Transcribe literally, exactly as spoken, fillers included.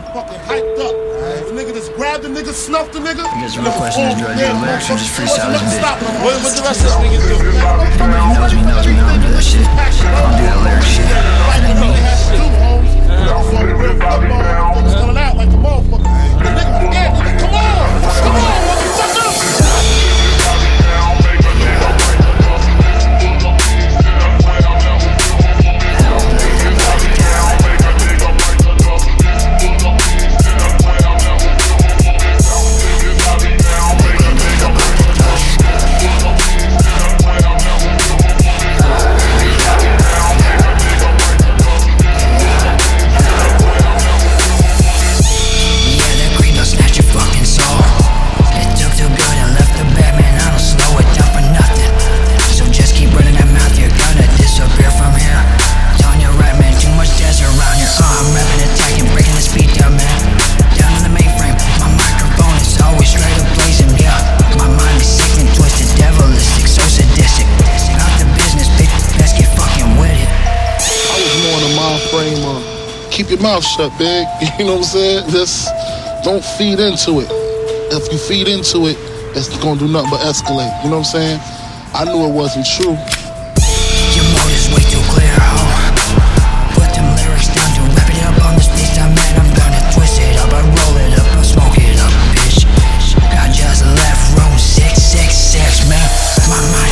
fucking hyped up. Right. The nigga just grabbed the nigga, snuffed the nigga. You guys real question is, do I do the lyrics or just freestyle this bitch? What, what the rest of this niggas do? Anybody knows me, knows me, I don't do that shit. I don't do that lyric shit. That ain't me. Coming out like the motherfucker. The nigga was scared, nigga. Come on! Come on, motherfucker! Keep your mouth shut, big. You know what I'm saying? Just don't feed into it. If you feed into it, it's gonna do nothing but escalate. You know what I'm saying? I knew it wasn't true. Your motive's way too clear, ho. Put them lyrics down to wrap it up on this piece time, man. I'm gonna twist it up, I roll it up, I smoke it up, bitch. I just left room six six six, man. My mind